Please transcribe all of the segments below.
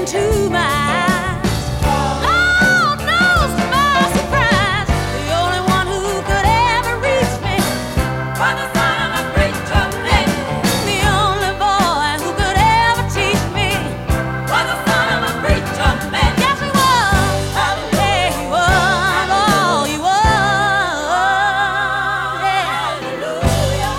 into my eyes. Lord knows to my surprise, the only one who could ever reach me was the son of a preacher man. The only boy who could ever teach me was the son of a preacher man. Yes, he was. Yeah, he was. Oh, he was. Yeah. Hallelujah.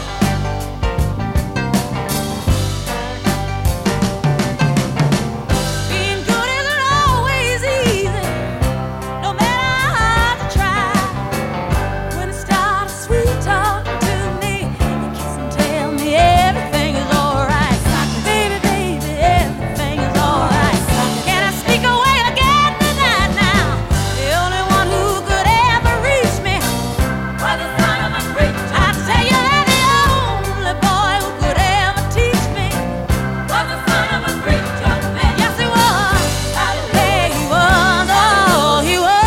Being good isn't always easy, no matter how hard you try. When it starts sweet talking to me, you kiss and tell me everything is alright. Baby, baby, everything is alright. Can I sneak away again tonight now? The only one who could ever reach me was the son of a preacher. I tell you that the only boy who could ever teach me was the son of a preacher man. Yes, he was. Hey, he was. Oh, he was.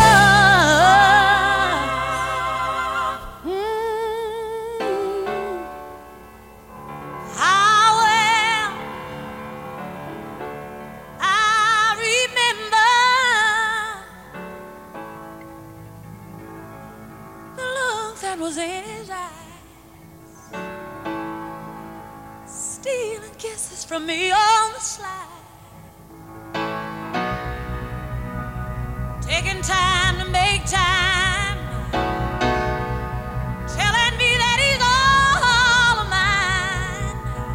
How well I remember the look that was in his eyes, stealing kisses from me on the slide, taking time to make time, telling me that he's all of mine,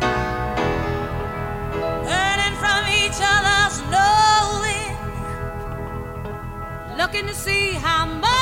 learning from each other's knowing, looking to see how much